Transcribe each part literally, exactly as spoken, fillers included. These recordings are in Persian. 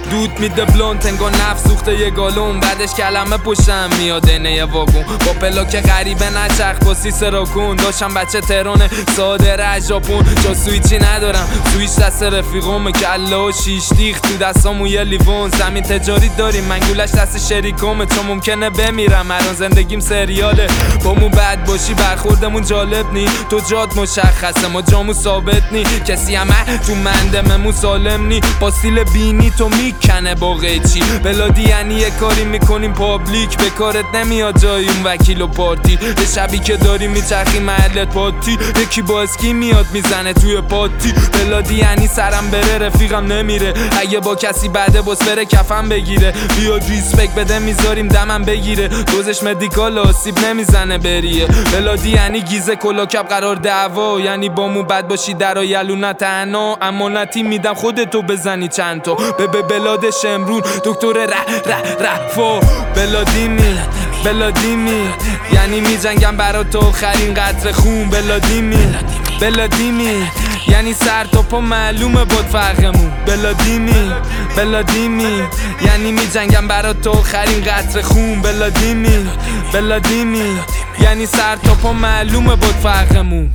دود میده بلونت انگار نفس سوخته یه گالون، بعدش کلمه پشتم میاد اینه یه واگون با پلاک غریبه نچرخ با سی سراکون. داشتم بچه تهران ساده رجاپون، جا سویچی ندارم سویچ دست رفیقم، کله و شیش دیخ تو دستامو یه لیوون. زمین تجاری داریم منگولش دست شریکمه، چون ممکنه بمیرم الان زندگیم سریاله. با مو بد باشی برخوردمون جالب نی، تو جاد مشخصه ما جامو ثابت نی، کسی همه تو مندممون سالم نی، با سیل بینی تو میکنه با قیچی. بلادی یعنی یه کاری میکنیم پابلیک، به کارت نمیاد جای اون وکیل و پارتی، به شبی که داری میچرخی محلت پاتی، یکی با اسکی میاد میزنه توی پاتی. بلادی یعنی سرم بره رفیقم نمیره، اگه با کسی بعده باز بره کفم بگیره، بیاد ریسپکت بده میذاریم دمم بگیره، دوزش مدیکال آسیب نمیزنه بریه. بلادی یعنی گیزه کلاکب قرار دعوا، یعنی با مو بد باشی درا یلو تنها، امانتی میدم خودتو بزنی چند تا به به بلاد شمرون دکتر ر ر رفا. بلادیمی بلادیمی یعنی میجنگم برا تو آخرین قطره خون. بلادیمی بلادیمی یعنی سر تا پا معلومه باد فرقمون. بلادیمی بلادیمی یعنی میجنگم برا تو آخرین قطره خون. بلادیمی بلادیمی یعنی سر تا پا معلومه باد فرقمون.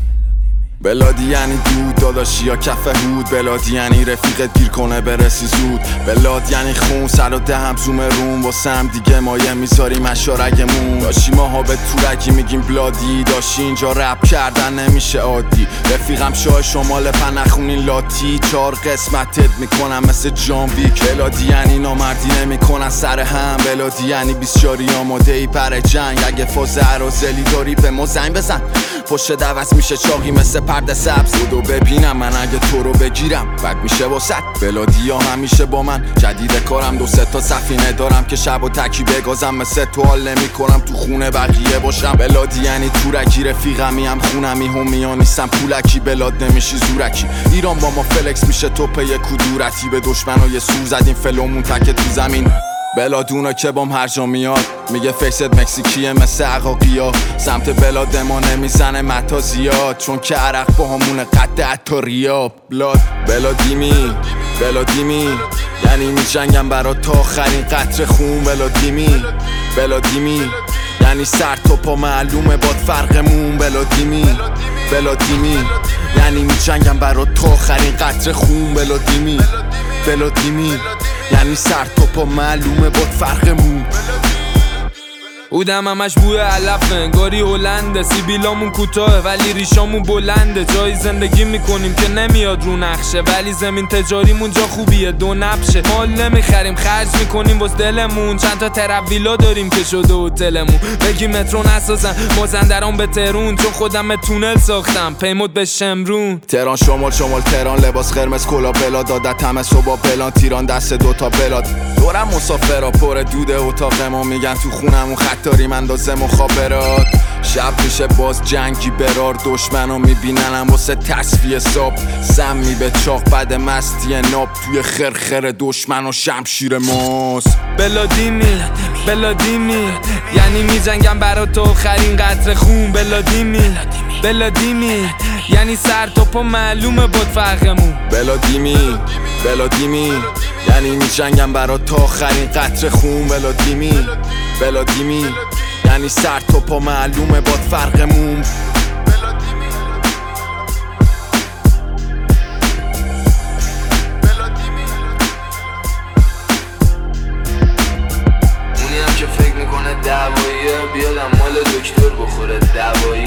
بلادی یعنی دود داداشی یا کف هود، بلادی یعنی رفیقت گیر کنه برسی زود، بلاد یعنی خون سر و دهم زوم روم، واسه هم دیگه مایه میذاریم اشارگمون. داشی ماها به تورکی میگیم بلادی، داشی اینجا رپ کردن نمیشه عادی، رفیقم شاه شمال پنخونین لاتی، چار قسمتت میکنم مثل جان ویک. بلادی یعنی نامردی نمیکنن سر هم، بلادی یعنی بیسیاری آماده ای پر جنگ، اگه فاز عرازلی داری به ما زنگ بزن، پشت دوست میشه چاقی مثل پرده سبز، بودو ببینم من اگه تو رو بگیرم بد میشه واسط. بلادی ها همیشه با من جدید کارم، دو سه تا سفینه دارم که شب و تکی بگازم، مثل تو حال نمی کنم تو خونه بقیه باشم. بلادی یعنی تورکی رفیقمی هم خونمی همیا نیستم پولکی، بلاد نمیشی زورکی، ایران با ما فلکس میشه تو پی کدورتی، به دشمنای سور زدیم فلومون تک تو زمین. بلادونا که بام هر جا میاد میگه فیست مکزیکیه مثل عقاقیا، سمت بلاد ما نمیزنه متا زیاد، چون که عرق با همونه قد حتی ریاب. بلاد بلادیمی بلادیمی یعنی میجنگم برا تا آخرین قطره خون. بلادیمی بلادیمی یعنی سر تا پا معلومه باد فرقمون. بلادیمی بلادیمی یعنی میجنگم برا تا آخرین قطره خون. بلادیمی بلادیمی یعنی سر تا پا معلومه باد فرقمون. اودم همش بوی علفه انگاری هلنده، سیبیلامون کوتاه ولی ریشامون بلنده، جایی زندگی میکنیم که نمیاد رو نقشه، ولی زمین تجاریمون جا خوبیه دو نبشه، مال نمیخریم خرج میکنیم واسه دلمون، چند تا ترویلا داریم که شده هتلمون، بگی مترو نسازن مازندران به تهرون، چون خودم تونل ساختم پیمود به شمرون. تهران شمال شمال تهران لباس قرمز کلا بلاد، عادت همه صبح پلان تیران دست دوتا بلاد، دورم مسافرا پر دود اتاق ما، میگن تو خونمون خطاری من اندازه مخابرات، شب میشه باز جنگی برار، دشمنو میبیننم واسه تصفیه ساب، سمی به چاق بعد مستی ناب، توی خرخر دشمن و شمشیر ماست. بلادیمی بلادیمی یعنی میجنگم برا تو آخرین قطره خون. بلادیمی بلادیمی یعنی سر تا پا معلومه باد فرقمون. بلادیمی بلادیمی یعنی میجنگم برا تا آخرین قطره خون. بلادیمی بلادیمی یعنی سر تا پا معلومه باد فرقمون. اونی هم که فکر میکنه دعواییه بیادم مال دکتر بخوره دعوایی